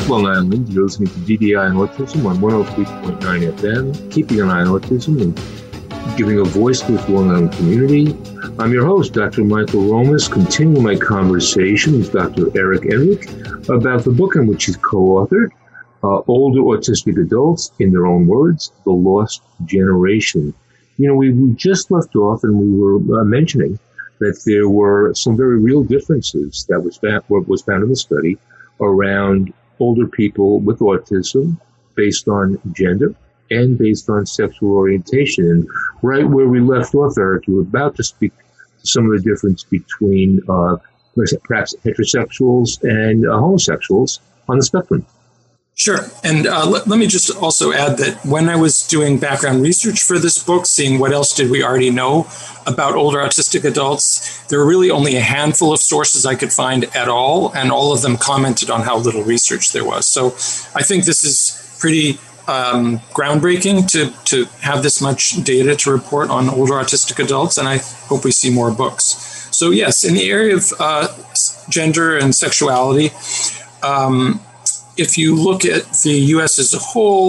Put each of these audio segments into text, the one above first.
Long Island. You're listening to DDI and Autism on 103.9 FM, keeping an eye on autism and giving a voice to the Long Island community. I'm your host, Dr. Michael Romas, continuing my conversation with Dr. Eric Enrick about the book in which he's co-authored, Older Autistic Adults, in their own words, The Lost Generation. You know, we just left off and we were mentioning that there were some very real differences that was found in the study around older people with autism based on gender and based on sexual orientation. And right where we left off, Eric, you were about to speak to some of the difference between perhaps heterosexuals and homosexuals on the spectrum. Sure. And let me just also add that when I was doing background research for this book, seeing what else did we already know about older autistic adults, there were really only a handful of sources I could find at all, and all of them commented on how little research there was. So I think this is pretty groundbreaking to have this much data to report on older autistic adults, and I hope we see more books. So yes, in the area of gender and sexuality, if you look at the U.S. as a whole,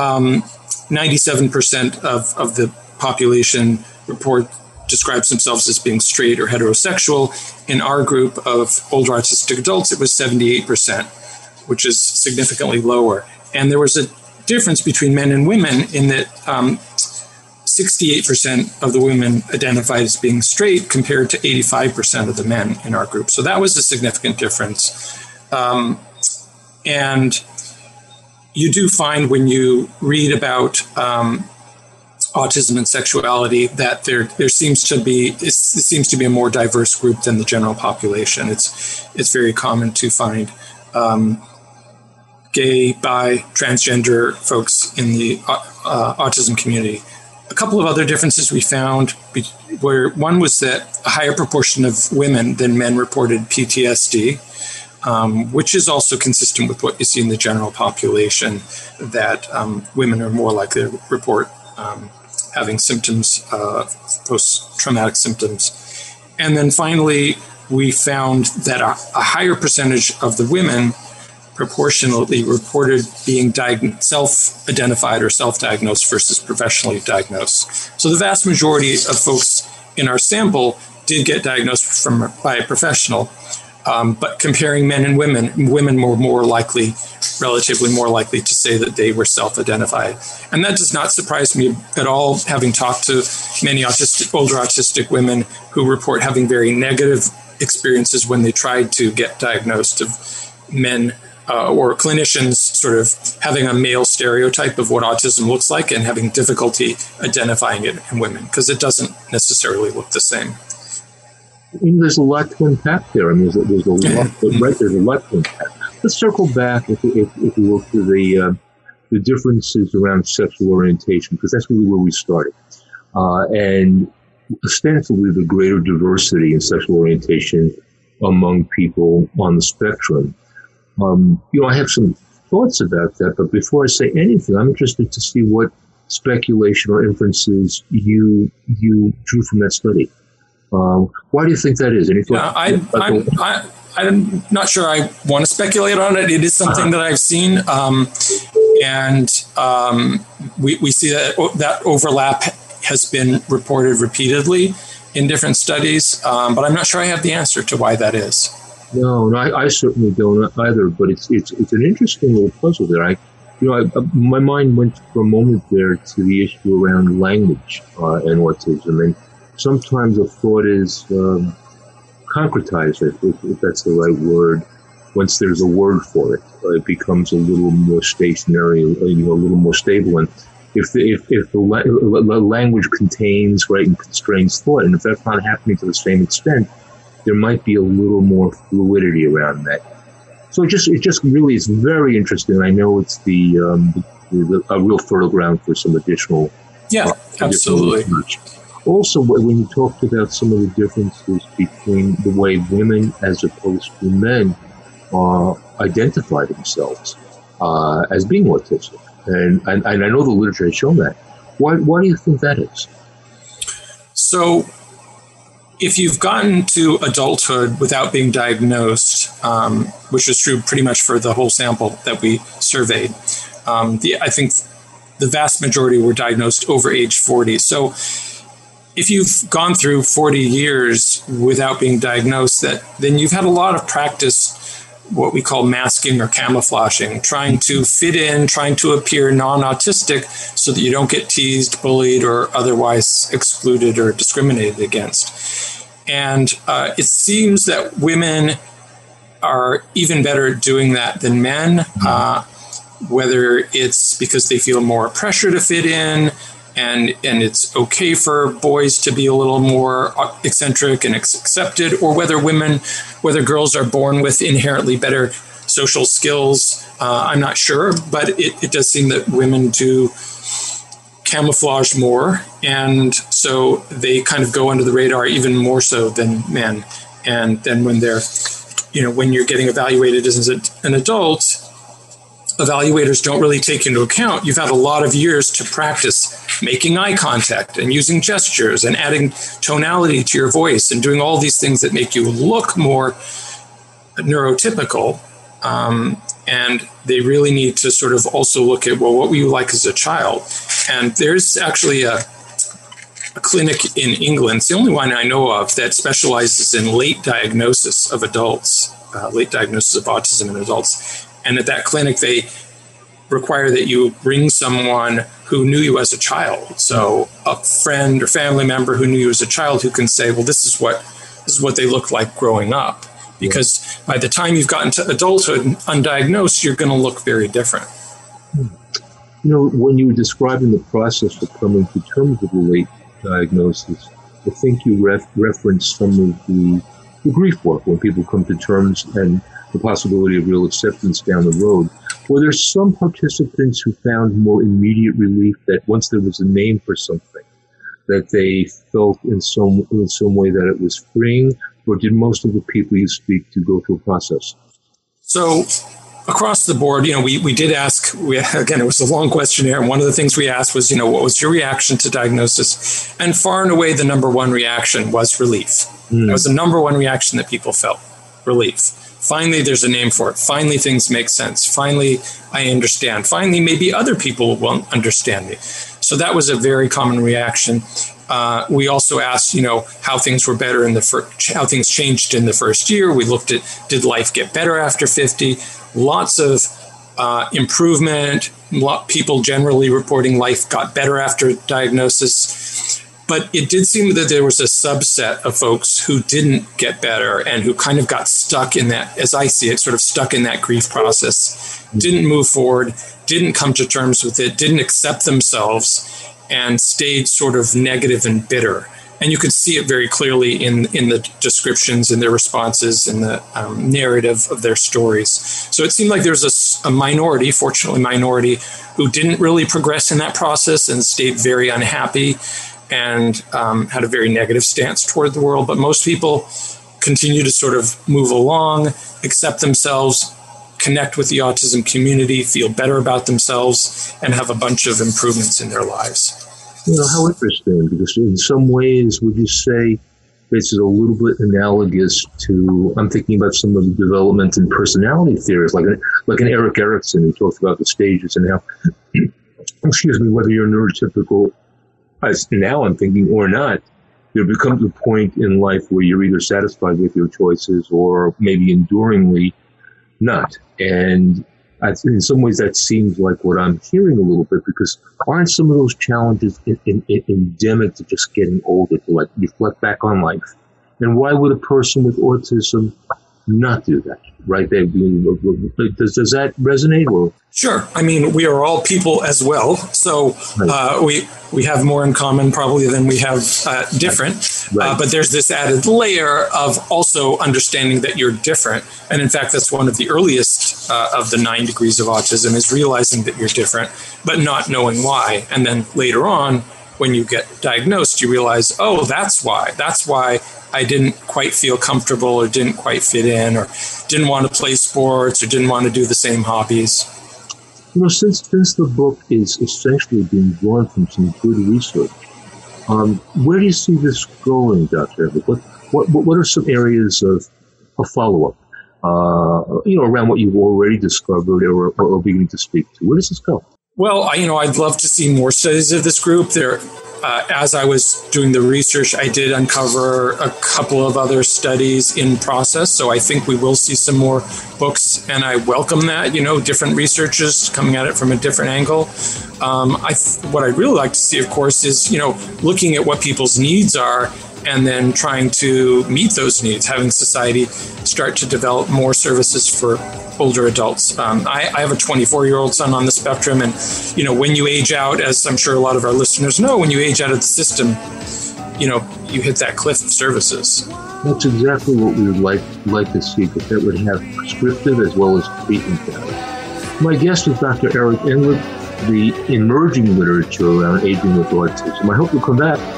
97% of the population describes themselves as being straight or heterosexual. In our group of older autistic adults, it was 78%, which is significantly lower. And there was a difference between men and women in that 68% of the women identified as being straight compared to 85% of the men in our group. So that was a significant difference. And you do find when you read about autism and sexuality that there seems to be a more diverse group than the general population. It's very common to find gay, bi, transgender folks in the autism community. A couple of other differences we found where one was that a higher proportion of women than men reported PTSD. Which is also consistent with what you see in the general population, that women are more likely to report having symptoms, post-traumatic symptoms. And then finally, we found that a higher percentage of the women proportionately reported being self-identified or self-diagnosed versus professionally diagnosed. So the vast majority of folks in our sample did get diagnosed by a professional. But comparing men and women were relatively more likely to say that they were self-identified. And that does not surprise me at all, having talked to many older autistic women who report having very negative experiences when they tried to get diagnosed, of men or clinicians sort of having a male stereotype of what autism looks like and having difficulty identifying it in women because it doesn't necessarily look the same. There's a lot to unpack there. I mean, there's a lot, there's a lot to unpack. Let's circle back, if we will, to the differences around sexual orientation, because that's really where we started. And ostensibly the greater diversity in sexual orientation among people on the spectrum. I have some thoughts about that, but before I say anything, I'm interested to see what speculation or inferences you drew from that study. Why do you think that is? I'm not sure I want to speculate on it. It is something that I've seen, and we see that overlap has been reported repeatedly in different studies, but I'm not sure I have the answer to why that is. No, I certainly don't either. But it's an interesting little puzzle there. My mind went for a moment there to the issue around language and autism, and sometimes a thought is concretized, if that's the right word. Once there's a word for it, it becomes a little more stationary, a little more stable. And if the language contains, and constrains thought, and if that's not happening to the same extent, there might be a little more fluidity around that. So it just really is very interesting. I know it's a real fertile ground for some additional. Yeah, absolutely. Research. Also, when you talked about some of the differences between the way women as opposed to men identify themselves as being autistic, and I know the literature has shown that. Why do you think that is? So if you've gotten to adulthood without being diagnosed, which is true pretty much for the whole sample that we surveyed, I think the vast majority were diagnosed over age 40. So if you've gone through 40 years without being diagnosed, then you've had a lot of practice, what we call masking or camouflaging, trying to fit in, trying to appear non-autistic so that you don't get teased, bullied, or otherwise excluded or discriminated against. And it seems that women are even better at doing that than men, whether it's because they feel more pressure to fit in, and it's okay for boys to be a little more eccentric and accepted, or whether girls are born with inherently better social skills. I'm not sure, but it does seem that women do camouflage more, and so they kind of go under the radar even more so than men. And then when you're getting evaluated as an adult, evaluators don't really take into account you've had a lot of years to practice making eye contact and using gestures and adding tonality to your voice and doing all these things that make you look more neurotypical. And they really need to sort of also look at, well, what were you like as a child? And there's actually a clinic in England, it's the only one I know of, that specializes in late diagnosis of adults, late diagnosis of autism in adults. And at that clinic, they require that you bring someone who knew you as a child. So a friend or family member who knew you as a child who can say, well, this is what they looked like growing up. Because by the time you've gotten to adulthood undiagnosed, you're going to look very different. When you were describing the process of coming to terms with the late diagnosis, I think you referenced some of the grief work when people come to terms and the possibility of real acceptance down the road. Were there some participants who found more immediate relief that once there was a name for something, that they felt in some way that it was freeing, or did most of the people you speak to go through a process? So across the board, we did ask, again, it was a long questionnaire, and one of the things we asked was, what was your reaction to diagnosis? And far and away, the number one reaction was relief. That was the number one reaction that people felt, relief. Finally, there's a name for it. Finally, things make sense. Finally, I understand. Finally, maybe other people won't understand me. So that was a very common reaction. We also asked, how things were better how things changed in the first year. We looked at, did life get better after 50? Lots of improvement. People generally reporting life got better after diagnosis. But it did seem that there was a subset of folks who didn't get better and who kind of got stuck in that, as I see it, sort of stuck in that grief process, didn't move forward, didn't come to terms with it, didn't accept themselves, and stayed sort of negative and bitter. And you could see it very clearly in the descriptions, in their responses, in the narrative of their stories. So it seemed like there was a minority, fortunately minority, who didn't really progress in that process and stayed very unhappy and had a very negative stance toward the world. But most people continue to sort of move along, accept themselves, connect with the autism community, feel better about themselves, and have a bunch of improvements in their lives. How interesting, because in some ways, would you say this is a little bit analogous to, I'm thinking about some of the development in personality theories, like an Erik Erikson, who talks about the stages and how, whether you're neurotypical, as now I'm thinking, or not, there becomes a point in life where you're either satisfied with your choices or maybe enduringly not. And in some ways that seems like what I'm hearing a little bit, because aren't some of those challenges endemic to just getting older, to reflect back on life? And why would a person with autism not do that? Right? Does that resonate? Or? Sure. I mean, we are all people as well. So we have more in common probably than we have different. Right. But there's this added layer of also understanding that you're different. And in fact, that's one of the earliest of the 9 degrees of autism, is realizing that you're different, but not knowing why. And then later on, when you get diagnosed, you realize, oh, that's why. That's why I didn't quite feel comfortable or didn't quite fit in or didn't want to play sports or didn't want to do the same hobbies. Since the book is essentially being drawn from some good research, Where do you see this going, Dr. Everett? What are some areas of follow-up, around what you've already discovered or beginning to speak to? Where does this go? Well, I'd love to see more studies of this group. As I was doing the research, I did uncover a couple of other studies in process. So I think we will see some more books, and I welcome that, different researchers coming at it from a different angle. What I'd really like to see, of course, is, looking at what people's needs are and then trying to meet those needs, having society start to develop more services for older adults. I have a 24-year-old son on the spectrum, and when you age out, as I'm sure a lot of our listeners know, when you age out of the system, you hit that cliff of services. That's exactly what we would like to see, because that would have prescriptive as well as treatment value. My guest is Dr. Eric Englert, the emerging literature around aging with autism. I hope you'll come back.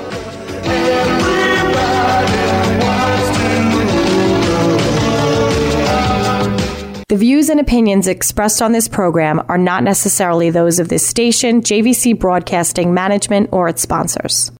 The views and opinions expressed on this program are not necessarily those of this station, JVC Broadcasting Management, or its sponsors.